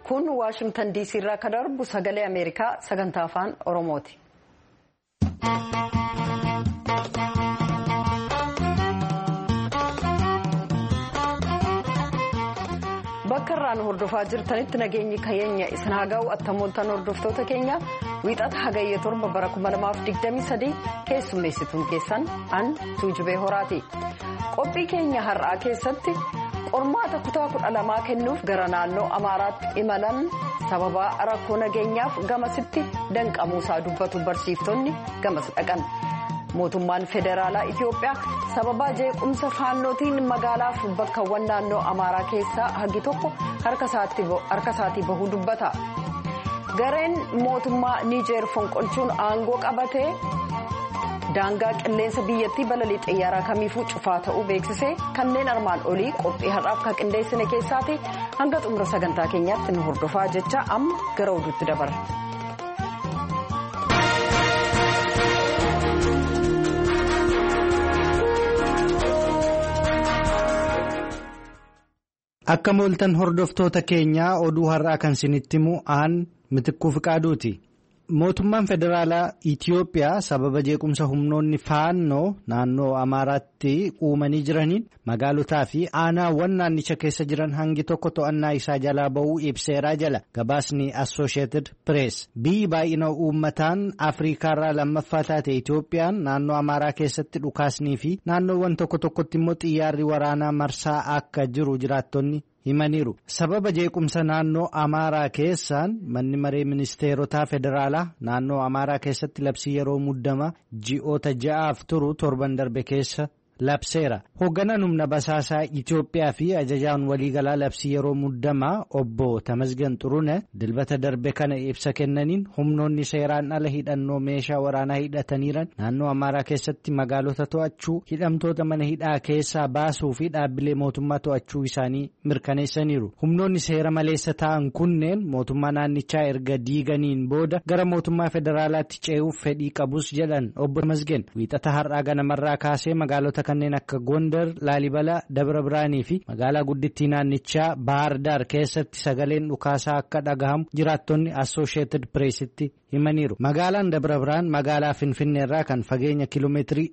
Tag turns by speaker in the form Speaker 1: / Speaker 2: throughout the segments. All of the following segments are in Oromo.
Speaker 1: kun Washington DC irraa kan darbu sagalee Ameerikaa sagantaa afaan Oromooti. Bakka irraan hordofaa jirtanitti nageenyi keenya isin haa ga'u attamooltan hordoftoota keenya wiixata hagayya 7 bara 2023 keessummeessituun keessan an Tuujubee Horaati. Qophii keenya har'aa keessatti qormaata kutaa 12 kennuuf gara naannoo Amaaraatti imalan sababa rakkoo nageenyaaf gamasitti danqamuusaa dubbatu barsiiftonni gamas dhaqan. Mootummaan federaalaa Itiyoophiyaa sababa jeequmsa faannootiin magaalaaf bakkawwan naannoo Amaaraa keessaa hagi tokko harka isaatii bahuu dubbata. Gareen mootummaa Niijeer fonqolchuun aangoo qabatee daangaa qilleensa biyyattii balalii xiyyaaraa kamiifuu cufaa ta'uu beeksisee kanneen armaan olii qophii har'aaf kan qindeessine keessaati hanga xumura sagantaa keenyaatti nu hordofaa jecha amma gara oduutti dabarra.
Speaker 2: Akka mooltan hordoftoota keenyaa oduu har'aa kan isinitti himu aan Mitikkuu Fiqaaduuti. Mootummaan federaalaa Itiyoophiyaa sababa jeequmsa humnoonni faannoo naannoo Amaaraatti uumanii jiraniin magaalotaa fi aanaawwan naannicha keessa jiran hangi tokko to'annaa isaa jalaa ba'uu ibseeraa jala gabaasni Associated Press. Biyyi baay'ina uummataan Afriikaarraa lammaffaa taate Itiyoophiyaan naannoo Amaaraa keessatti dhukaasnii fi naannoowwan tokko tokkotti immoo xiyyaarri waraanaa marsaa akka jiru jiraattonni himaniiru. Sababa jeequmsa naannoo Amaaraa keessaan manni maree ministeerotaa federaalaa naannoo Amaaraa keessatti labsii yeroo muddamaa ji'oota 6 turu torban darbe keessa labseera. Hoogganaan humna basaasaa Itiyoophiyaa fi ajajaan waliigalaa labsii yeroo muddamaa obbo Tamasgan Xurune dilbata darbe kana ibsa kennaniin humnoonni seeraan ala hidhannoo meeshaa waraanaa hidhataniiran naannoo Amaaraa keessatti magaalota to'achuu, hidhamtoota mana hidhaa keessaa baasuu fi dhaabbilee mootummaa to'achuu isaanii mirkaneessaniiru. Humnoonni seera maleessa ta'an kunneen mootummaa naannichaa erga diiganiin booda gara mootummaa federaalaatti ce'uuf fedhii qabus jedhan obbo Tamasgan. Wiixata har'aa ganamarraa kaasee magaalota kanneen akka Gondar, Laalibala, Dabra Biraanii fi magaalaa guddittii naannichaa Baardaar keessatti sagaleen dhukaasaa akka dhagahamu jiraattonni Associated Pressitti himaniiru. Magaalaan Dabra Biraan magaalaa Finfinneerraa kan fageenya kiiloomeetirii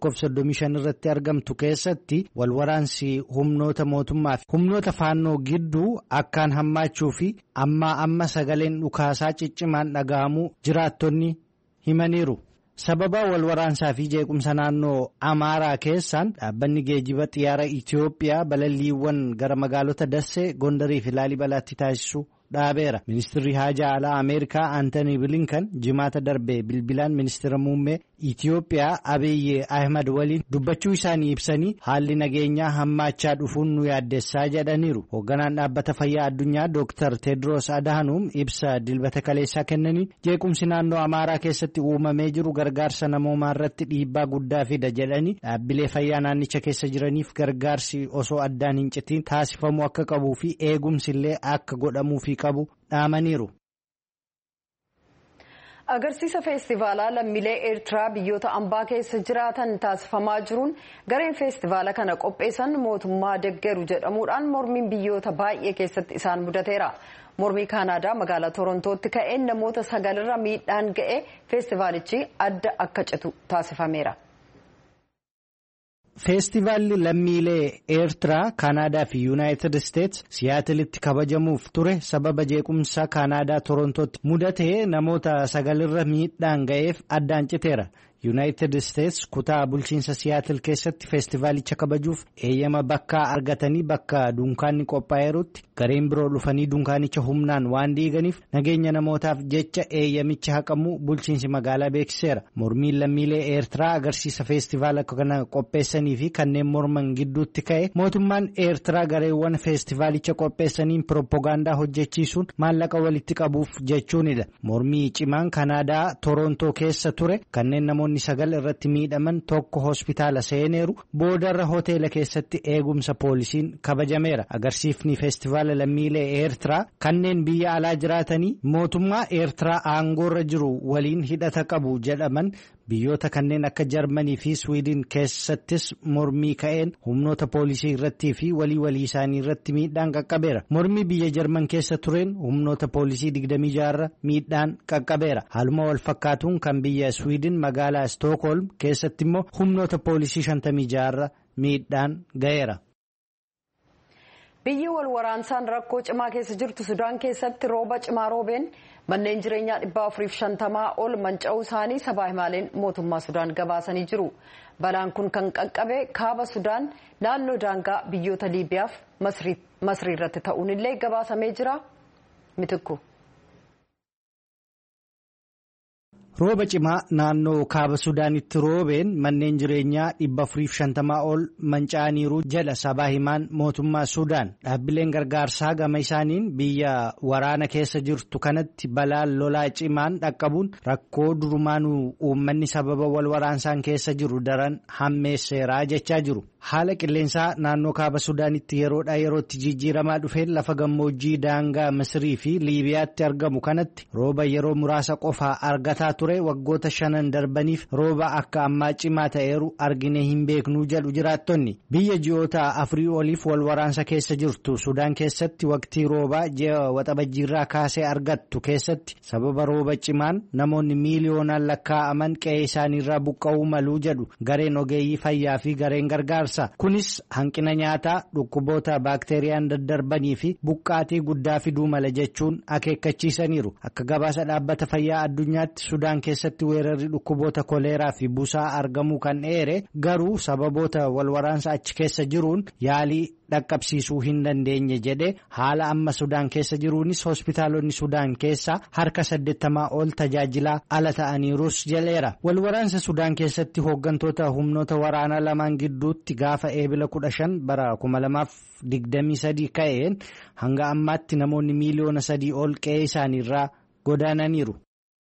Speaker 2: 135 irratti argamtu keessatti walwaraansi humnoota mootummaa fi humnoota faannoo gidduu akkaan hammaachuu fi amma sagaleen dhukaasaa ciccimaan dhagahamu jiraattonni himaniiru. Sababa walwaraansaa fi jeequmsa naannoo Amaaraa keessaan dhaabbanni geejjiba xiyyaara Itiyoophiyaa balalliiwwan gara magaalota Dassee, Gondarii fi Laalibalaatti taasisu dhaabeera. Ministeerri Haajaa Alaa Ameerikaa Antanii Bilinkan jimaata darbee bilbilaan ministeera muummee Itiyoophiyaa Abiyyi Ahmad waliin dubbachuu isaanii ibsanii haalli nageenyaa hammaachaa dhufuun nu yaaddessaa jedhaniiru. Hoogganaan dhaabbata fayyaa addunyaa Dr. Tedros Adhanom ibsa dilbata kaleessaa kennaniin jeequmsi naannoo Amaaraa keessatti uumamee jiru gargaarsa namoomaa irratti dhiibbaa guddaa fida jedhanii dhaabbilee fayyaa naannicha keessa jiraniif gargaarsi osoo addaan hin citiin taasifamuu akka qabuu fi eegumsi illee akka godhamuufi qabu dhaamaniiru.
Speaker 1: Agarsiisa feestivaalaa lammiilee Eertiraa biyyoota ambaa keessa jiraatan taasifamaa jiruun gareen feestivaala kana qopheessan mootummaa deeggaru jedhamuudhaan mormiin biyyoota baay'ee keessatti isaan mudateera. Mormii Kaanaadaa magaalaa Torontootti ka'een namoota 9 miidhaan ga'ee feestivaalichi adda akka citu taasifameera.
Speaker 2: Feestivaalli lammiilee Eertiraa, Kaanaadaa fi Yuunaayitid Isteets Siyaatilitti kabajamuuf ture sababa jeequmsa Kaanaadaa Torontootti mudatee namoota 9 miidhaan ga'eef addaan citeera. Yuunaayitid Isteets kutaa bulchiinsa Siyaatil keessatti feestivaalicha kabajuuf eeyyama bakkaa argatanii bakka dunkaanni qophaa'eerutti gareen biroo dhufanii dunkaanicha humnaan waan diiganiif nageenya namootaaf jecha eeyyamicha haqamuu bulchiinsi magaalaa beeksiseera. Mormiin lammiilee Eertiraa agarsiisa feestivaala kana qopheessanii fi kanneen morman gidduutti ka'e mootummaan Eertiraa gareewwan feestivaalicha qopheessaniin pirooppogaandaa hojjechiisuun maallaqa walitti qabuuf jechuunidha. Mormii cimaan Kanaadaa Torontoo keessa ture kanneen namoonni 9 irratti miidhaman tokko hospitaala seeneeru boodarra hoteela keessatti eegumsa poolisiin kabajameera. Agarsiifni feestivaala lammiilee Eertiraa kanneen biyya alaa jiraatanii mootummaa Eertiraa aangoorra jiru waliin hidhata qabu jedhaman biyyoota kanneen akka Jarmanii fi Swiidin keessattis mormii ka'een humnoota poolisii irrattii fi walii isaanii irratti miidhaan qaqqabeera. Mormii biyya Jarman keessa tureen humnoota poolisii 26 miidhaan qaqqabeera. Haaluma wal fakkaatuun kan biyya Swiidin magaalaa Stookholm keessatti immoo humnoota poolisii 56 miidhaan ga'eera.
Speaker 1: Biyyi wal waraansaan rakkoo cimaa keessa jirtu Sudaan keessatti rooba cimaa roobeen manneen jireenyaa 450 ol manca'uu isaanii sabaa himaaleen mootummaa Sudaan gabaasanii jiru. Balaan kun kan qaqqabe kaaba Sudaan naannoo daangaa biyyoota Liibiyaaf Masrii irratti ta'uun illee gabaasamee jira. Mitikku.
Speaker 2: Rooba cimaa naannoo kaaba Sudaanitti roobeen manneen jireenyaa 450 ol manca'aniiru jedha sabaa himaan mootummaa Sudaan. Dhaabbileen gargaarsaa gama isaaniin biyya waraana keessa jirtu kanatti balaan lolaa cimaan dhaqqabuun rakkoo durumaanuu uummanni sababa wal waraansaan keessa jiru daran hammeesseeraa jechaa jiru. Haala qilleensaa naannoo kaaba Sudaanitti yeroodhaa yerootti jijjiiramaa dhufeen lafa gammoojjii daangaa Misrii fi Liibiyaatti argamu kanatti rooba yeroo muraasa qofaa argataa ture waggoota 5 darbaniif rooba akka ammaa cimaa ta'eeru argine hin beeknuu jedhu jiraattonni. Biyya ji'oota 4 oliif wal waraansa keessa jirtu Sudaan keessatti waqtii roobaa ji'a waxabajjiirraa kaasee argattu keessatti sababa rooba cimaan namoonni miiliyoonaan lakkaa'aman qe'ee isaaniirraa buqqa'uu maluu jedhu gareen ogeeyyii fayyaa fi gareen gargaarsa. Kunis hanqina nyaataa, dhukkuboota baakteeriyaan daddarbanii fi buqqaatii guddaa fiduu mala jechuun akeekkachiisaniiru. Akka gabaasa dhaabbata fayyaa addunyaatti Sudaan keessatti weerarri dhukkuboota koleeraa fi busaa argamuu kan eere garuu sababoota walwaraansa achi keessa jiruun yaalii dhaqqabsiisuu hin dandeenye jedhe. Haala amma Sudaan keessa jiruunis hospitaalonni Sudaan keessaa harka 80 ol tajaajilaa ala ta'aniirus jedheera. Walwaraansa Sudaan keessatti hooggantoota humnoota waraanaa lamaan gidduutti gaafa eebila 15 bara 2023 ka'een hanga ammaatti namoonni miiliyoona 3 ol qe'ee isaaniirraa godaananiiru.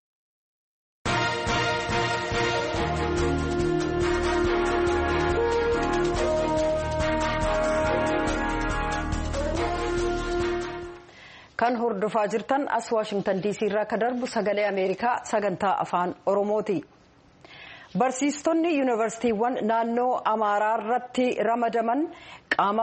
Speaker 1: Kan hordofaa jirtan as Waashingtan DC irraa ka darbu sagalee Ameerikaa sagantaa afaan Oromooti. Barsiistonni yuunivarsiitiiwwan naannoo Amaaraa irratti ramadaman qaama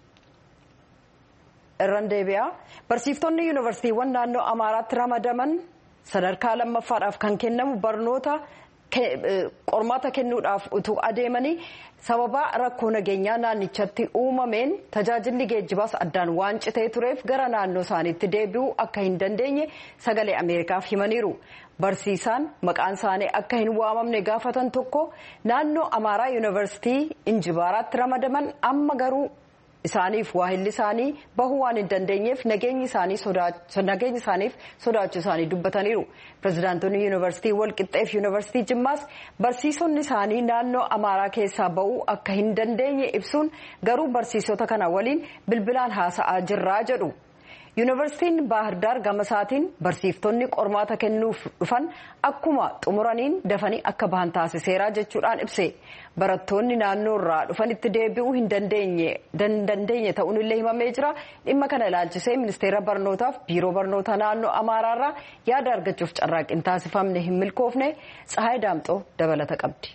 Speaker 1: irraan deebi'a. Barsiistonni yuunivarsiitiiwwan naannoo Amaaraatti ramadaman sadarkaa lammaffaadhaaf kan kennamu barnoota qormaata kennuudhaaf utuu adeemanii sababa rakkoo nageenyaa naannichatti uumameen tajaajilli geejjibaas addaan waan citee tureef gara naannoo isaaniitti deebi'uu akka hin dandeenye sagalee Ameerikaaf himaniiru. Barsiisaan maqaan isaanii akka hin waamamne gaafatan tokko naannoo Amaaraa yuunivarsiitii Injibaaraatti ramadaman amma garuu isaaniif waahilli isaanii bahuu waan hin dandeenyeef nageenyi isaaniif sodaachuu isaanii dubbataniiru. Pirezidaantonni yuunivarsiitii Walqixxeef yuunivarsiitii Jimmaas barsiisonni isaanii naannoo Amaaraa keessaa bahuu akka hin dandeenye ibsuun garuu barsiisota kana waliin bilbilaan haasa'aa jirraa jedhu. Yuunivarsiitiin Baahirdaar gama isaatiin barsiiftonni qormaata kennuuf dhufan akkuma xumuraniin dafanii akka bahan taasiseera jechuudhaan ibse. Barattoonni naannoo irraa dhufanitti deebi'uu hin dandeenye ta'uun illee himamee jira. Dhimma kana ilaalchisee ministeera barnootaaf biiroo barnoota naannoo Amaaraarraa yaada argachuuf carraaqqiin taasifamne hin milkoofne. Tsahaay Daamxoo dabalata qabdi.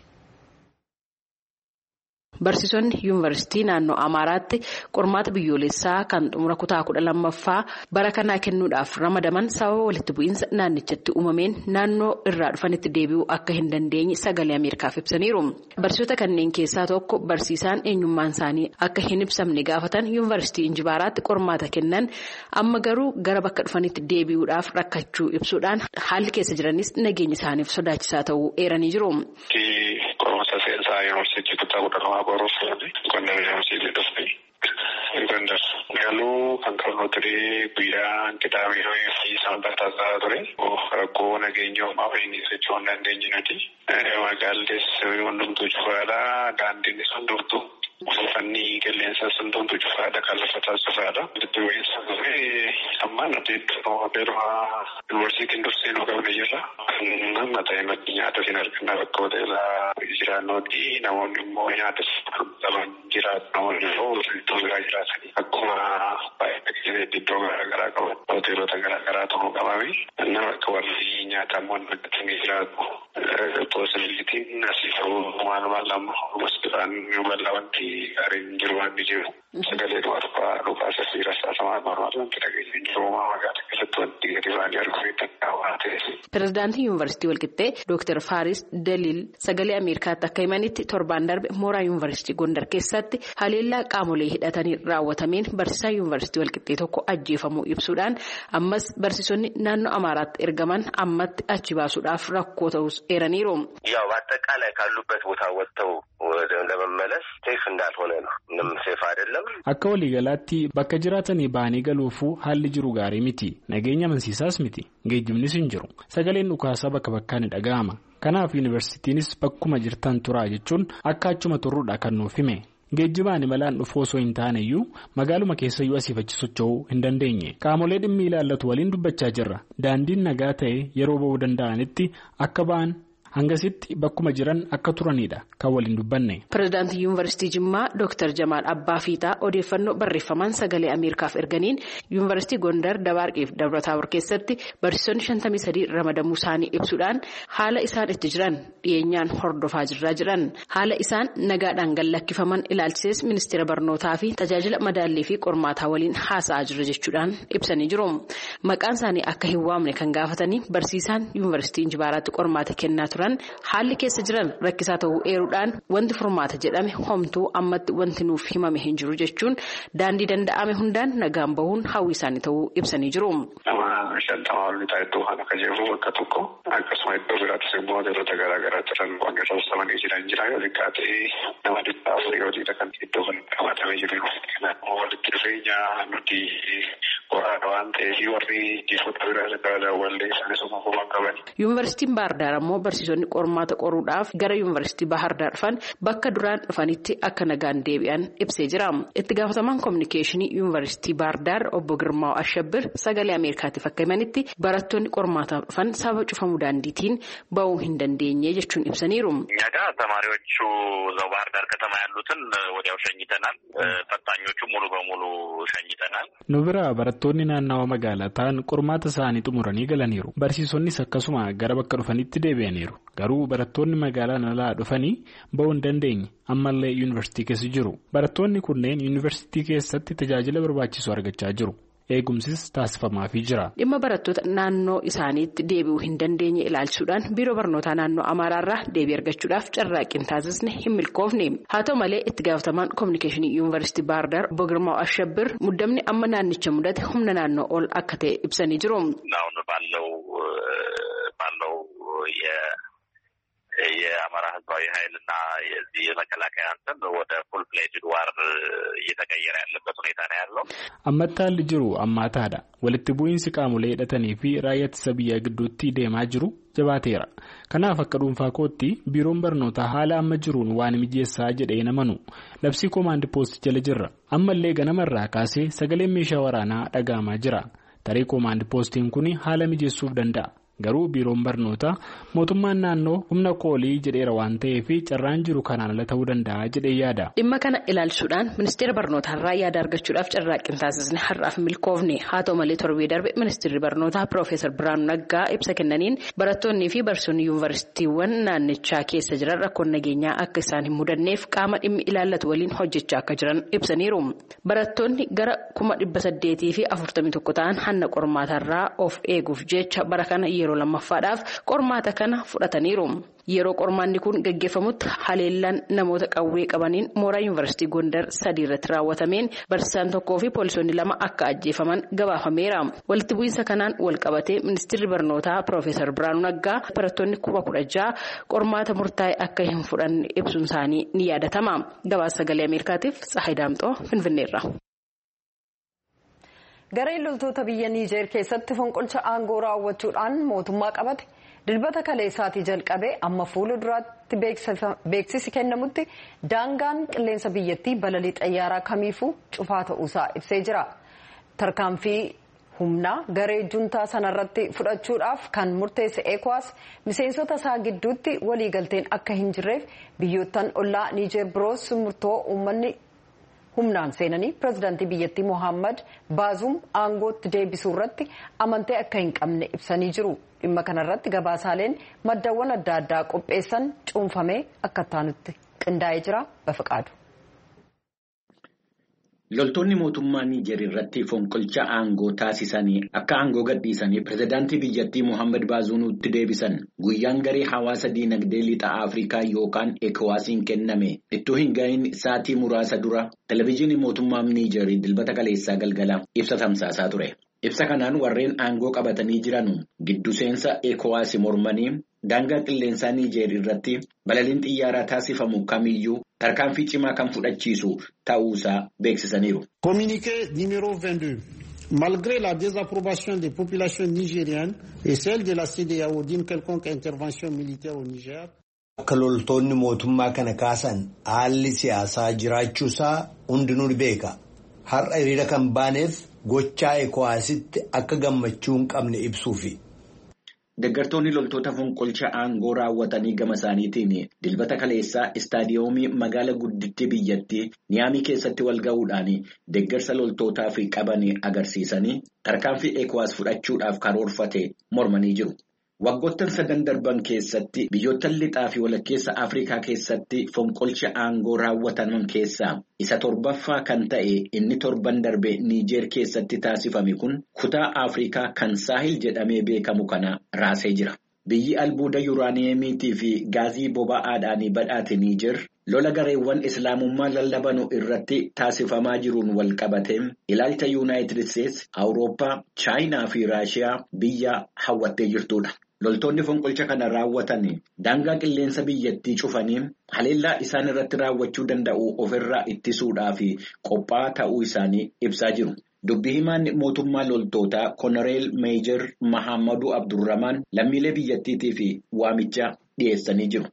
Speaker 3: Barsiisonni yuunivarsiitii naannoo Amaaraatti qormaata biyyoolessaa kan xumura kutaa 12ffaa bara kanaa kennuudhaaf ramadaman sababa walitti bu'iinsa naannichatti uumameen naannoo irraa dhufanitti deebi'uu akka hin dandeenye sagalee Ameerikaaf ibsaniiru. Barsiisota kanneen keessaa tokko barsiisaan eenyummaan isaanii akka hin ibsamne gaafatan yuunivarsiitii Injibaaraatti qormaata kennan amma garuu gara bakka dhufanitti deebi'uudhaaf rakkachuu ibsuudhaan haalli keessa jiranis nageenya isaaniif sodaachisaa ta'uu eeranii jiru.
Speaker 4: Yuunivarsiitii kutaa 12 baruuf Gondar yuunivarsiitii dhufee Gondar galuu kan qabnu ture guyyaa Qidaamee fi Sanbataa ture rakkoo nageenya uumaa fi socho'uu hin dandeenye nuti magaallis hundumtuu cufaadha daandiin hundumtuu uffanni qilleensa hundumtuu cufaadha kan lafa taasifaadha. Dudduuwwansa ture amma nuti yuunivarsiitiin dursee nu qabne jirra. Nama ta'e maddi nyaata hin arganna bakkoota irraa jiraannooti namoonni immoo nyaata qaban jiraatu namoonni immoo iddoo biraa jiraatanii akkuma baay'ee iddoo garaagaraa qaban hoteelota garaagaraa ta'uu qabame nama akka warri nyaata immoo argatanii jiraatu Poosilitiin asii ta'uu maalumaan lama gostuudhaan yoo bal'aa wanti gaariin jiru waan ni jiru. Sagalee dhukaasa fi rasaasa maal wanti dhageenya jiru magaalaa keessatti wanti gadi baanii arguu danda'u waan ta'eef.
Speaker 3: Pireezidaantii Yuunivarsiitii Walqixxee Dr. Faaris Daliil sagalee Ameerikaatti akka himanitti torbaan darbe mooraa Yuunivarsiitii Gondar keessatti haleellaa qaamolee hidhatanii raawwatameen barsiisaa Yuunivarsiitii Walqixxee tokko ajjeefamuu ibsuudhaan ammas barsiisonni naannoo Amaaraatti ergaman ammatti achi baasuudhaaf rakkoo ta'us eeraniiru.
Speaker 5: ያው በአጠቃላይ ካሉበት ቦታ ወጥተው ለመመለስ ሴፍ እንዳልሆነ ነው። ምንም ሴፍ አይደለም።
Speaker 6: akka waliigalaatti bakka jiraatanii baanii galuufuu haalli jiru gaarii miti. Nageenya amansiisaas miti. Geejjibnis hin jiru. Sagaleen dhukaasaa bakka bakkaan dhaga'ama. Kanaaf yuunivarsiitiinis bakkuma jirtan turaa jechuun akka achuma turruudha kan nuuf hime. Geejjibaan imalaan dhufu osoo hin taaneyyuu magaaluma keessayyuu asiif achi socho'uu hin dandeenye. Qaamolee dhimmi ilaallatu waliin dubbachaa jirra. Daandiin nagaa ta'e yeroo ba'uu danda'anitti akka ba'an hangasitti bakkuma jiran akka turanidha kan waliin dubbanne.
Speaker 3: Pireezidaantii Yuunivarsiitii Jimmaa Dr. Jamaal Abbaa Fiixaa odeeffannoo barreeffamaan sagalee Ameerikaaf erganiin Yuunivarsiitii Gondar Dabaarqii fi Dabra-Taabor keessatti barsiisonni 53 ramadamuu isaanii ibsuudhaan haala isaan itti jiran dhiyeenyaan hordofaa jirraa jiran. Haala isaan nagaadhaan gallakkifaman ilaalchises ministeera barnootaa fi tajaajila madaallii fi qormaataa waliin haasa'aa jirra jechuudhaan ibsanii jiru. Maqaan isaanii akka hin waamne kan gaafatanii barsiisaan Yuunivarsiitii Injibaaraatti qormaata kennaa turan. Haalli keessa jiran rakkisaa ta'uu eeruudhaan wanti furmaata jedhame homtuu ammatti wanti nuuf himame hin jiru jechuun daandii danda'ame hundaan nagaan bahuun hawwii isaanii ta'uu ibsanii jiru.
Speaker 4: Nama shantamaa olii taa'etu kan akka jiru bakka tokko akkasuma iddoo biraattis immoo waantota garaagaraa jiran wanta taasifamanii jira yoo xiqqaatee nama dhibbaa afurii hojiidha kan iddoo kan qabatamee jiru. Kanaafuu walitti dhufeenya nuti qoraadha waan ta'eef warri jifoota biraa wallee isaanis uumamumaan qaban.
Speaker 3: Yuunivarsiitiin Baardaar ammoo barsiisonni qormaata qoruudhaaf gara Yuunivarsiitii Bahardaar dhufan bakka duraan dhufanitti akka nagaan deebi'an ibsee jira. Itti gaafatamaan kominikeeshinii Yuunivarsiitii Baardaar obbo Girmaa Ashabbir sagalee Ameerikaatiif akka himanitti barattoonni qormaataaf dhufan sababa cufamuu daandiitiin ba'uu hin dandeenye jechuun ibsaniiru.
Speaker 5: እኛ ተማሪዎቹ እዛው ባህር ዳር ከተማ ያሉትን ወዲያው ሸኝተናል። ፈታኞቹ ሙሉ በሙሉ ሸኝተናል።
Speaker 6: Nu bira barattoonni naannawa magaalaa ta'an qormaata isaanii xumuranii galaniiru. Barsiisonnis akkasuma gara bakka dhufanitti deebi'aniiru. Garuu barattoonni magaalaa alaa dhufanii ba'uu hin dandeenye ammallee yuunivarsiitii keessa jiru. Barattoonni kunneen yuunivarsiitii keessatti tajaajila barbaachisu argachaa jiru. Eegumsis taasifamaafii jira.
Speaker 3: Dhimma barattoota naannoo isaaniitti deebi'uu hin dandeenye ilaalchisuudhaan biiroo barnootaa naannoo Amaaraarraa deebii argachuudhaaf carraaqqiin taasisne hin milkoofne. Haa ta'u malee itti gaafatamaan kominikeeshinii Yuunivarsiitii Baardaar obbo Girmaa Ashabbir muddamni amma naannicha mudate humna naannoo ol akka ta'e ibsanii jiru.
Speaker 5: የአማራ ህዝባዊ ኃይልና የዚህ የመከላከያ እንትን ወደ ፉል ፍሌጅድ ዋር እየተቀየረ ያለበት ሁኔታ ነው ያለው።
Speaker 6: አመታል ጅሩ አማታዳ ወልት ቡኢንስ qaamolee hidhatanii fi raayyaa ittisa biyyaa gidduutti deemaa jiru jabaateera. Kanaaf akka dhuunfaa kootti biiroon barnootaa haala amma jiruun waan mijeessaa jedhee namanu labsii koomaand poost jala jirra. Ammallee ganamarraa kaasee sagaleen meeshaa waraanaa dhaga'amaa jira. Tarii koomaand poostiin kun haala mijeessuuf danda'a. Garuu biiroon barnootaa mootummaan naannoo humna koolii jedheera waan ta'eef carraan jiru kanaan ala ta'uu danda'a jedhee yaada.
Speaker 3: Dhimma kana ilaalchuudhaan ministeera barnootaarraa yaada argachuudhaaf carraaqqiin taasisne har'aaf milkoofne. Haa ta'u malee torbee darbe ministeerri barnootaa Piroofeesar Biraanuu Naggaa ibsa kennaniin barattoonnii fi barsiisonni yuunivarsiitiiwwan naannichaa keessa jiran rakkoon nageenyaa akka isaan hin mudanneef qaama dhimmi ilaallatu waliin hojjechaa akka jiran ibsaniiru. Barattoonni gara 841 ta'an hanna qormaataarraa of eeguuf jecha bara kana yeroo lammaffaadhaaf qormaata kana fudhataniiru. Yeroo qormaanni kun gaggeeffamutti haleellaan namoota qawwee qabaniin mooraa Yuunivarsiitii Gondar 3 irratti raawwatameen barsiisaan tokkoo fi poolisoonni 2 akka ajjeefaman gabaafameera. Walitti bu'iinsa kanaan wal qabatee ministeerri barnootaa Piroofeesar Biraanuu Naggaa barattoonni 16,000 qormaata murtaa'e akka hin fudhanne ibsuun isaanii ni yaadatama. Gabaasa sagalee Ameerikaatiif Tsahayi Daamxoo Finfinneerra.
Speaker 1: Gareen loltoota biyya Niijeer keessatti fonqolcha aangoo raawwachuudhaan mootummaa qabate dilbata kaleessaatii jalqabee amma fuula duraatti beeksisi kennamutti daangaan qilleensa biyyattii balalii xayyaaraa kamiifuu cufaa ta'uusaa ibsee jira. Tarkaanfii humnaa garee juntaa sanarratti fudhachuudhaaf kan murteesse ECOWAS miseensota isaa gidduutti waliigalteen akka hin jirreef biyyoottan ollaa Niijeer biroos murtoo uummanni humnaan seenanii pirezidaantii biyyattii Mohaammed Baazuum aangootti deebisuu irratti amantee akka hin qabne ibsanii jiru. Dhimma kanarratti gabaasaaleen maddaawwan adda addaa qopheessan cuunfamee akka taanutti qindaa'ee jira. Bafiqaadu.
Speaker 7: Loltoonni mootummaa Niijer irratti fonqolcha aangoo taasisanii akka aangoo gadhiisanii pirezidaantii biyyattii Mohaammed Baazuumutti deebisan guyyaan garee hawaasa diinagdee lixa Afrikaa yookaan ECOWASiin kenname ittoo hin gahin sa'aatii muraasa dura televezyiinii mootummaa Niijer dilbata kaleessaa galgala ibsa tamsaasaa ture. Ibsa kanaan warreen aangoo qabatanii jiran giddu seensa ECOWAS mormanii daangaa qilleensaa Niijer irratti balaliin xiyyaaraa taasifamu kamiyyuu tarkaanfii cimaa kan fudhachiisu ta'uusaa beeksisaniiru.
Speaker 8: Communiqué numéro 22. Malgré la désapprobation des populations nigériennes et celle de la CEDEAO d'une quelconque intervention militaire au Niger.
Speaker 9: Akka loltoonni mootummaa kana kaasan haalli siyaasaa jiraachuusaa hundinuu ni beeka. Har'a hiriira kan baaneef gochaa ECOWASitti akka gammachuu hin qabne ibsuufi.
Speaker 7: Deeggartoonni loltoota fonqolcha aangoo raawwatanii gama isaaniitiin dilbata kaleessaa istaadiyoomii magaala guddittii biyyattii Niyaamii keessatti wal ga'uudhaan deeggarsa loltootaaf qaban agarsiisanii tarkaanfii ECOWAS fudhachuudhaaf karoorfate mormanii jiru. Waggoottan 3 darban keessatti biyyoottan lixaa fi walakkeessa Afrikaa keessatti fonqolcha aangoo raawwataman keessaa isa 7ffaa kan ta'e inni 7 darbe Niijer keessatti taasifame kun kutaa Afrikaa kan Saahil jedhamee beekamu kana raasee jira. Biyyi albuuda yuuraaniyeemiitii fi gaazii boba'aadhaan badhaate Niijer lola gareewwan islaamummaa lallabanu irratti taasifamaa jiruun wal qabatee ilaalcha Yuunaayitid Isteetsi, Awurooppaa, Chaayinaa fi Raashiyaa biyya hawwattee jirtudha. Loltoonni fonqolcha kana raawwatan daangaa qilleensa biyyattii cufanii haleellaa isaan irratti raawwachuu danda'u ofirraa ittisuudhaaf qophaa'aa ta'uu isaanii ibsaa jiru. Dubbii himaan mootummaa loltootaa Koloneel Meejar Mahammadu Abdurramaan lammiilee biyyattiitiif waamicha dhiyeessanii jiru.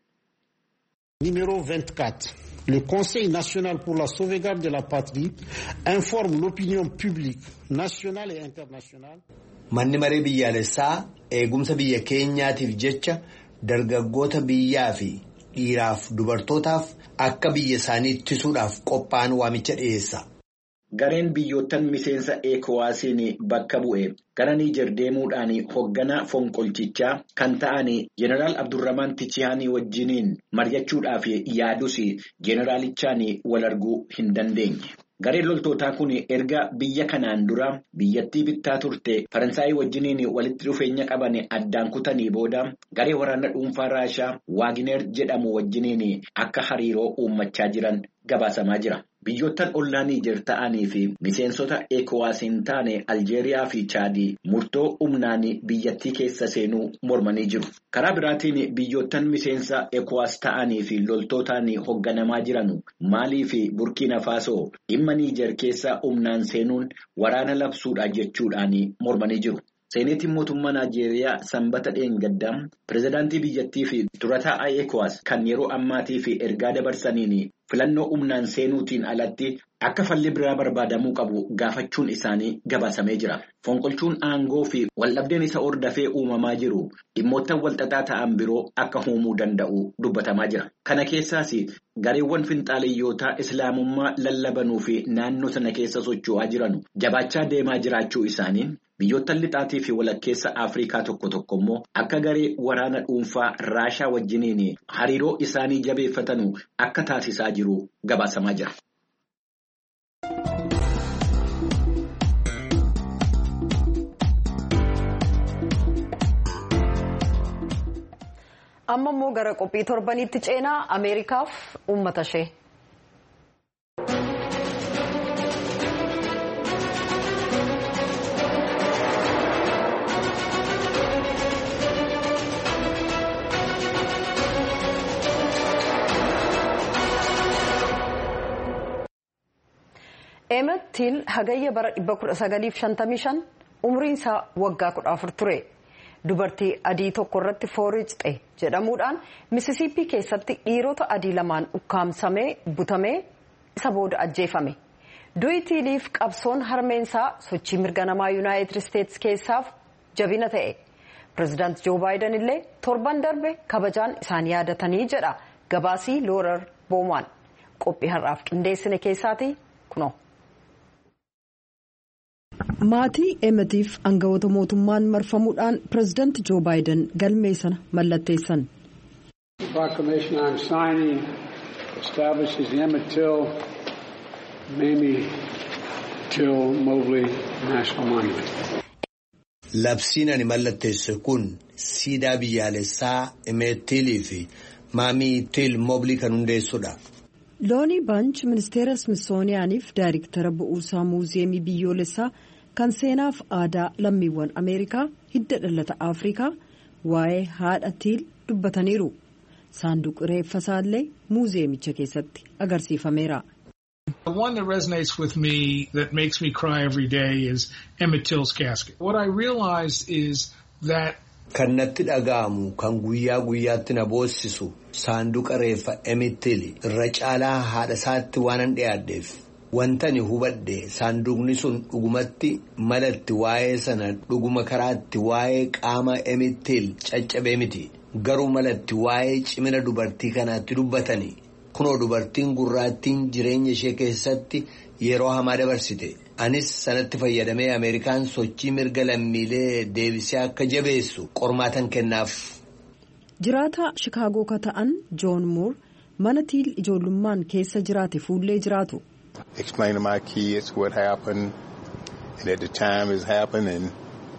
Speaker 8: Numéro 24. Le Conseil national pour la sauvegarde de la patrie informe l'opinion publique nationale et internationale.
Speaker 9: Manni maree biyyaalessaa eegumsa biyya keenyaatiif jecha dargaggoota biyyaa fi dhiiraaf dubartootaaf akka biyya isaanii ittisuudhaaf qophaa'an waamicha dhiyeessa.
Speaker 7: Gareen biyyoottan miseensa ECOWASiin bakka bu'e gara Niijer deemuudhaan hoogganaa fonqolchichaa kan ta'an Jeneraal Abdurramaan Tichihaanii wajjiniin mari'achuudhaaf yaadus Jeneraalichaan wal arguu hin dandeenye. Gareen loltootaa kun erga biyya kanaan dura biyyattii bittaa turte Faransaayii wajjiniin walitti dhufeenya qaban addaan kutanii booda garee waraana dhuunfaa Raashaa Waagner jedhamu wajjiniin akka hariiroo uummachaa jiran gabaasamaa jira. Biyyoottan ollaa Niijer ta'anii fi miseensota ECOWASiin taane Aljeeriyaa fi Chaadii murtoo humnaan biyyattii keessa seenuu mormanii jiru. Karaa biraatiin biyyoottan miseensa ECOWAS ta'anii fi loltootaan hoogganamaa jiran Maalii fi Burkiina Faasoo dhimma Niijer keessa humnaan seenuun waraana labsuudha jechuudhaan mormanii jiru. Seeneetiin mootummaa Naajeeriyaa sanbata dheengaddaa pirezidaantii biyyattii fi durataa ECOWAS kan yeroo ammaatii fi ergaa dabarsaniin filannoo humnaan seenuutiin alatti akka falli biraa barbaadamuu qabu gaafachuun isaanii gabaasamee jira. Fonqolchuun aangoo fi waldhabdeen isa hordofee uumamaa jiru dhimmoottan walxaxaa ta'an biroo akka uumuu danda'u dubbatamaa jira. Kana keessaas gareewwan finxaaleyyootaa islaamummaa lallabanuu fi naannoo sana keessa socho'aa jiran jabaachaa deemaa jiraachuu isaaniin biyyoottan lixaatii fi walakkeessa Afrikaa tokko immoo akka garee waraana dhuunfaa Raashaa wajjiniin hariiroo isaanii jabeeffatanu akka taasisaa jiru gabaasamaa jira.
Speaker 1: Amma immoo gara qophii torbaniitti ceenaa Ameerikaaf uummata ishee. Emmett Till hagayya bara 1955 umriin isaa waggaa 14 ture. Dubartii adii tokko irratti fooricxe jedhamuudhaan Mississippi keessatti dhiirota adii lamaan ukkaamsamee butamee isa booda ajjeefame. Du'i Tilliif qabsoon harmeensaa sochii mirga namaa Yuunaayitid Isteetsi keessaaf jabina ta'e. Pireezidaant Joo Baayiden illee torban darbe kabajaan isaan yaadatanii jedha gabaasii Loorar Boomaan. Qophii har'aaf qindeessine keessaati kuno. Maatii Emmetiif aangawoota mootummaan marfamuudhaan pireezidaanti Joo Baayiden galmee sana mallatteessan.
Speaker 10: The proclamation I'm signing establishes the Emmett Till Mamie Till Mobley National Monument.
Speaker 9: Labsiin ani mallatteesse kun siidaa biyyaalessaa Emmett Tillii fi Maamii Till Mobley kan hundeessudha.
Speaker 1: Loonii Baanch ministeera Smithsoniyaaniif daayirektara bu'uuraa muuziyeemii biyyoolessaa kan seenaaf aadaa lammiiwwan Ameerikaa hidda dhalata Afrikaa waa'ee haadha Till dubbataniiru. Saanduqa reeffa isaallee muuziyeemicha keessatti agarsiifameera.
Speaker 11: The one that resonates with me that makes me cry every day is Emmett Till's casket. What I realized is that
Speaker 9: kan natti dhaga'amu kan guyyaa guyyaatti na boossisu saanduqa reeffa Emmett Till irra caalaa haadha isaatti waanan dhiyaadheef wantani hubadhe saanduqni sun dhugumatti malatti waa'ee sana dhuguma karaatti waa'ee qaama Emmett Till caccabee miti garuu malatti waa'ee cimina dubartii kanaatti dubbatanii kunoo dubartiin gurraattiin jireenya ishee keessatti yeroo hamaa dabarsite anis sanatti fayyadamee Ameerikaan sochii mirga lammiilee deebisee akka jabeessu qormaatan kennaaf.
Speaker 1: Jiraata Shikaagoo ka ta'an Joon Muur mana Till ijoollummaan keessa jiraate fuullee jiraatu.
Speaker 12: Explain to my kids what happened and at the time it happened and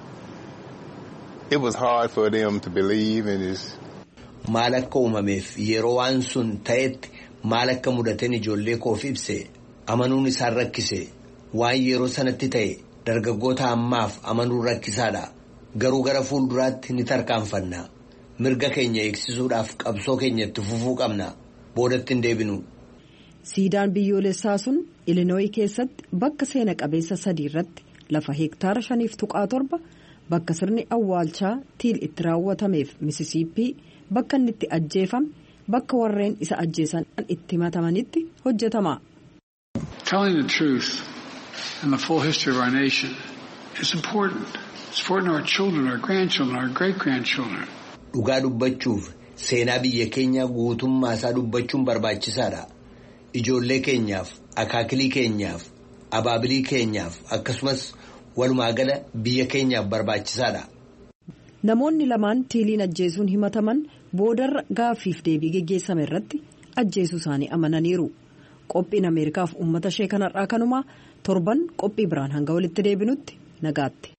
Speaker 12: it was hard for them to believe in this.
Speaker 9: Maal akka uumameef yeroo waan sun ta'etti maal akka mudateen ijoollee koof ibse amanuun isaan rakkise waan yeroo sanatti ta'e dargaggoota ammaaf amanuun rakkisaadha garuu gara fuulduraatti ni tarkaanfanna mirga keenya eegsisuudhaaf qabsoo keenyatti fufuu qabna boodatti hin deebinu.
Speaker 1: Siidaan biyyoolessaa sun Ilinooyi keessatti bakka seena qabeessa 3 irratti lafa hektaara 5.7 bakka sirni awwaalchaa Till itti raawwatameef Misisiippii bakka inni itti ajjeefame bakka warreen isa ajjeesan itti matamanitti hojjetama.
Speaker 10: Telling the truth and the full history of our nation is important. It's important to our children, our grandchildren, our great-grandchildren.
Speaker 9: Dhugaa dubbachuuf seenaa biyya keenya guutummaa isaa dubbachuun barbaachisaadha. Ijoollee keenyaaf, akaakilii keenyaaf, abaabilii keenyaaf akkasumas walumaa gala biyya keenyaaf barbaachisaadha.
Speaker 1: Namoonni lamaan Tilliin ajjeesuun himataman boodarra gaaffiif deebii geggeessame irratti ajjeesuu isaanii amananiiru. Qophiin Ameerikaaf uummata ishee kanarraa kanumaa torban qophii biraan hanga walitti deebinutti nagaatti.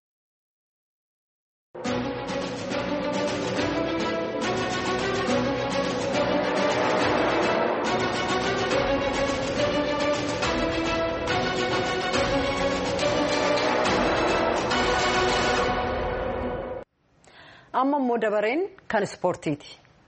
Speaker 1: Amma immoo dabareen kan ispoortiiti.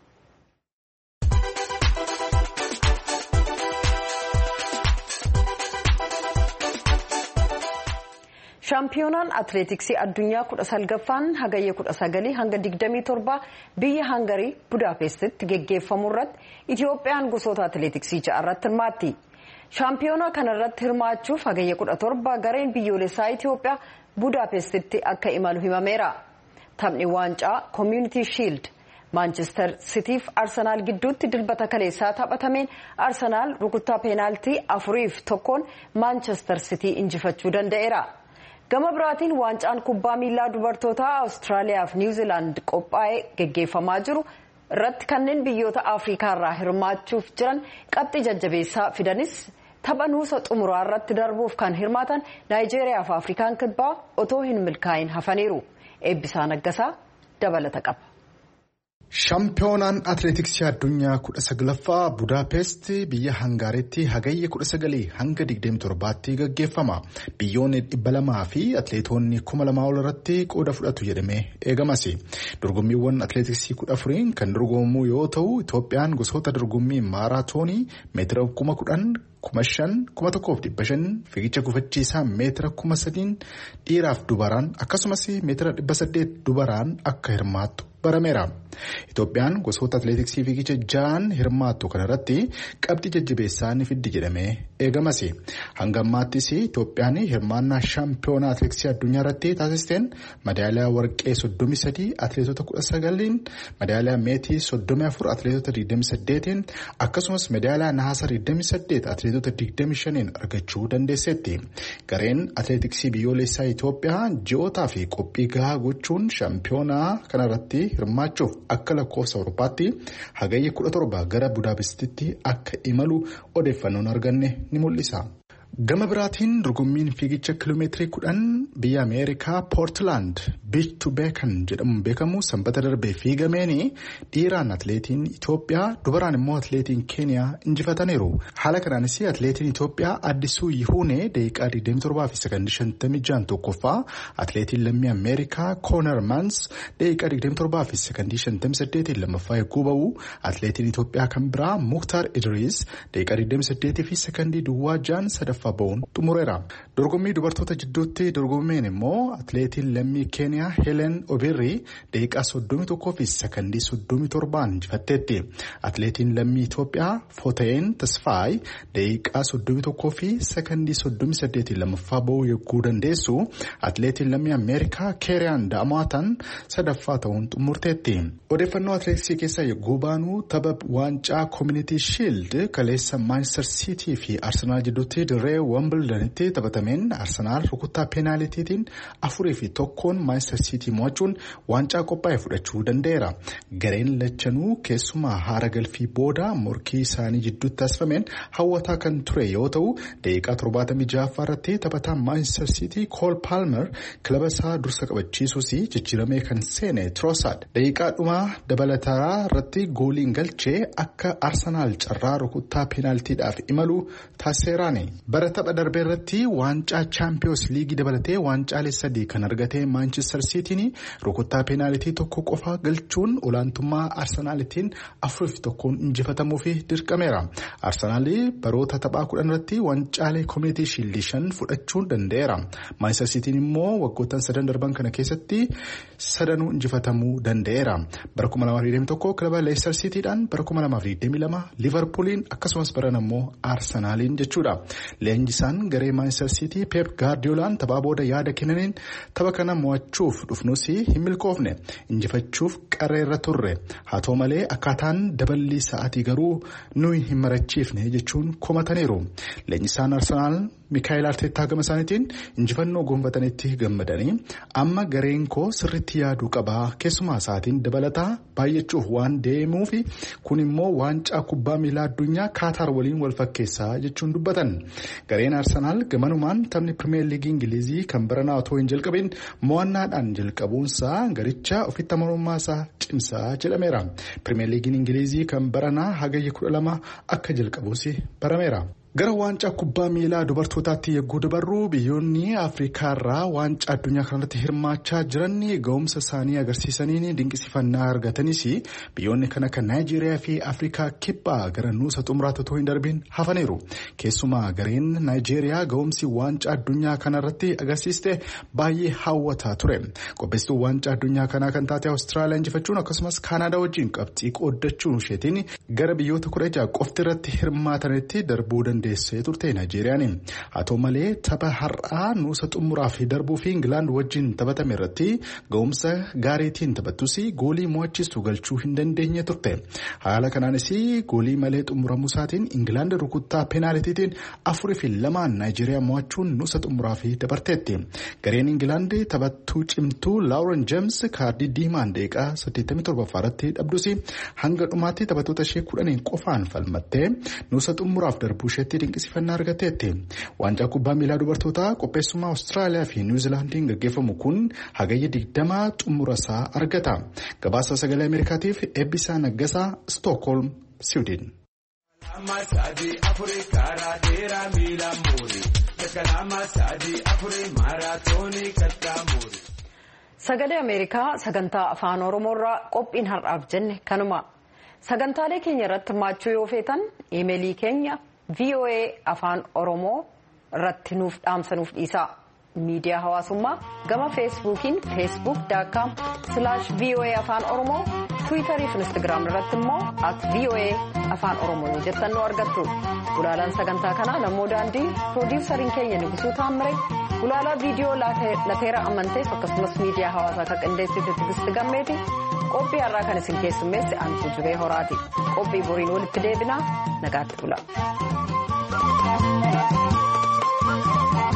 Speaker 1: Shaampiyoonaan atileetiksii addunyaa 19ffaan hagayya 19 hanga 27 biyya Hangarii Budaapestitti geggeeffamu irratti Itiyoophiyaan gosoota atileetiksii 6 irratti hirmaatti. Shaampiyoonaa kana irratti hirmaachuuf hagayya 17 gareen biyyoolessaa Itiyoophiyaa Budaapestitti akka imalu himameera. Taphni waancaa Community Shield Manchester Cityf Arsenaal gidduutti dilbata kaleessaa taphatameen Arsenaal rukuttaa peenaaltii 4-1 Manchester City injifachuu danda'eera. Gama biraatiin waancaan kubbaa miilaa dubartootaa Awustiraaliyaa fi Niwuziilaand qophaa'ee geggeeffamaa jiru irratti kanneen biyyoota Afrikaa irraa hirmaachuuf jiran qabxii jajjabeessaa fidanis tapha nuusa xumuraa irratti darbuuf kan hirmaatan Naayijeeriyaa fi Afrikaan kibbaa otoo hin milkaa'in hafaniiru. Eebbisaa Naggasaa dabalata qaba.
Speaker 13: Shaampiyoonaan atileetiksii addunyaa 19ffaa Budaapest biyya Hangaariitti hagayya 19 hanga 27tti gaggeeffama. Biyyoonni 200 fi atileetonni 2,000 ol irratti qooda fudhatu jedhamee eegamas. Dorgommiiwwan atileetiksii 14 kan dorgomamu yoo ta'u Itoophiyaan gosoota dorgommii maaraatoonii meetira 10,000 5,000 1,500 fiigicha gufachiisaa meetira 3,000 dhiiraaf dubaraan akkasumas meetira 800 dubaraan akka hirmaattu barameera. Itoophiyaan gosoota atileetiksii fiigicha 6 hirmaattu kanarratti qabxii jajjabeessaa ni fiddi jedhamee eegamas. Hanga ammaattis Itoophiyaan hirmaannaa shaampiyoonaa atileetiksii addunyaa irratti taasisteen madaaliyaa warqee 33 atileetota 19, madaaliyaa meetii 34 atileetota 28 akkasumas madaaliyaa nahaasa 28 atileetota 25 argachuu dandeesseetti. Gareen atileetiksii biyyoolessaa Itoophiyaa ji'ootaa fi qophii gahaa gochuun shaampiyoonaa kanarratti hirmaachuuf akka lakkoofsa Awurooppaatti hagayya 17 gara Budaapestitti akka imalu odeeffannoon arganne ni mul'isa. Gama biraatiin dorgommiin fiigicha kiiloomeetirii 10 biyya Ameerikaa Poortilaand Beach to Beacon jedhamuun beekamu sanbata darbee fiigameen dhiiraan atileetiin Itoophiyaa dubaraan immoo atileetiin Keeniyaa injifataniiru. Haala kanaanis atileetiin Itoophiyaa Addisuu Yihuunee daqiiqaa 27 fi sekondii 56 tokkoffaa, atileetiin lammii Ameerikaa Koonar Maans daqiiqaa 27 fi sekondii 58 lammaffaa yogguu ba'u, atileetiin Itoophiyaa kan biraa Muktaar Idriis daqiiqaa 28 fi sekondii duwwaa 6 sadaffaa ba'uun xumureera. Dorgommii dubartoota jidduutti dorgommeen immoo atileetiin lammii Keeniyaa Helen Obirri daqiiqaa 31 fi sekondii 37 injifatteetti. Atileetiin lammii Itoophiyaa Foteen Tasfaay daqiiqaa 31 fi sekondii 38 lammaffaa ba'uu yogguu dandeessu, atileetiin lammii Ameerikaa Keeriyaan Da'amaatan sadaffaa ta'uun xumurteetti. Odeeffannoo atileetiksii keessaa yogguu baanu tapha waancaa Community Shield kaleessa Manchester City fi Arsenaal jidduutti dirree Wimbledonitti taphatameen Arsenaal rukuttaa peenaaliitiitiin 4-1 Manchester City mo'achuun waancaa qophaa'e fudhachuu danda'eera. Gareen lachanuu keessumaa haara galfii booda morkii isaanii jidduutti taasifameen hawwataa kan ture yoo ta'u, daqiiqaa 76 irratti taphataa Manchester City Cole Palmer kilaba isaa dursa qabachiisuus jijjiiramee kan seene Trossard daqiiqaa dhumaa dabalataa irratti gooliin galchee akka Arsenaal carraa rukuttaa peenaaliitiidhaaf imalu taasiseeraani. Bara tapha darbee irratti waancaa Champions League dabalatee waancaalee 3 kan argate Manchester Cityin rukuttaa peenaalitii tokko qofa galchuun olaantummaa Arsenaalitiin 4-1 injifatamuuf dirqameera. Arsenaal baroota taphaa 10 irratti waancaalee Community Shield 5 fudhachuu danda'eera. Manchester Cityin immoo waggoottan 3 darban kana keessatti 3 injifatamuu danda'eera. Bara 2021 kilaba Leicester Cityidhaan, bara 2022 Liverpooliin akkasumas baran immoo Arsenaaliin jechuudha. Leenjisaan garee Manchester City Pep Guardiolaan taphaa booda yaada kennaniin tapha kana mo'achuuf dhufnus hin milkoofne, injifachuuf qarreerra turre, haa ta'u malee akkaataan daballii sa'aatii garuu nuyi hin marachiifne jechuun komataniiru. Leenjisaan Arsenaal Mikaayil Arteetaa gama isaaniitiin injifannoo gonfatanitti gammadanii amma gareen koo sirriitti yaaduu qabaa, keessumaa sa'aatiin dabalataa baay'achuuf waan deemuuf kun immoo waancaa kubbaa miilaa addunyaa Kaataar waliin wal fakkeessaa jechuun dubbatan. Gareen Arsenaal gamanumaan taphni Pirimeer Liigii Ingilizii kan baranaa otoo hin jalqabin mo'annaadhaan jalqabuunsaa garicha ofitti amanamummaa isaa cimsaa jedhameera. Pirimeer Liigiin Ingilizii kan baranaa hagayya 12 akka jalqabuus barameera. Gara waancaa kubbaa miilaa dubartootaatti yogguu dabarru biyyoonni Afrikaa irraa waancaa addunyaa kanarratti hirmaachaa jiran ga'umsa isaanii agarsiisaniin dinqisifannaa argatanis biyyoonni kan akka Naayijeeriyaa fi Afrikaa kibbaa gara nuusa xumuraatti otoo hin darbin hafaniiru. Keessumaa gareen Naayijeeriyaa ga'umsi waancaa addunyaa kanarratti agarsiiste baay'ee hawwataa ture. Qopheessituu waancaa addunyaa kanaa kan taate Awustiraaliyaa injifachuun akkasumas Kaanaadaa wajjin qabxii qooddachuun isheetiin gara biyyoota 16 qofti irratti hirmaatanitti darbuu dandeessee turte Naayijeeriyaan. Haa ta'u malee tapha har'aa nuusa xumuraaf darbuu fi Ingilaand wajjin taphatame irratti ga'umsa gaariitiin taphattus goolii mo'achiistu galchuu hin dandeenye turte. Haala kanaanis goolii malee xumuramuu isaatiin Ingilaand rukuttaa peenaaliitiitiin 4-2 Naayijeeriyaa mo'achuun nuusa xumuraaf dabarteetti. Gareen Ingilaand taphattuu cimtuu Laawuren Jeems kaardii diimaan daqiiqaa 87 irratti dhabdus hanga dhumaatti taphattoota ishee 10 qofaan falmattee nuusa xumuraaf darbuu isheetti dinqisifannaa argateetti. Waancaa kubbaa miilaa dubartootaa qopheessummaa Awustiraaliyaa fi Niwuziilaandiin gaggeeffamu kun hagayya 20 xumurasaa argata. Gabaasa sagalee Ameerikaatiif Eebbisaa Naggasaa, Stookholm, Siwiidin.
Speaker 1: Sagalee Ameerikaa sagantaa afaan Oromoorraa qophiin har'aaf jenne kanuma. Sagantaalee keenya irratti hirmaachuu yoo feetan iimeelii keenya VOA afaan Oromoo irratti nuuf dhaamsanuuf dhiisaa. miidiyaa hawaasummaa gama feesbuukiin facebook.com/voa afaan oromoo tiwiitarii fi instaagiraam irratti immoo @voa afaan oromoo yoo jettan nu argattu. Gulaalaan sagantaa kanaa namoo daandii piroodiwusariin keenya Nugusuu Taammire gulaalaa viidiyoo lateera amanteef akkasumas miidiyaa hawaasaa kan qindeessite Tigisti Gammeeti. Qophii har'aa kan isin keessummeesse Antuu Jibee Horaati. Qophii boriin walitti deebinaa nagaatti bula.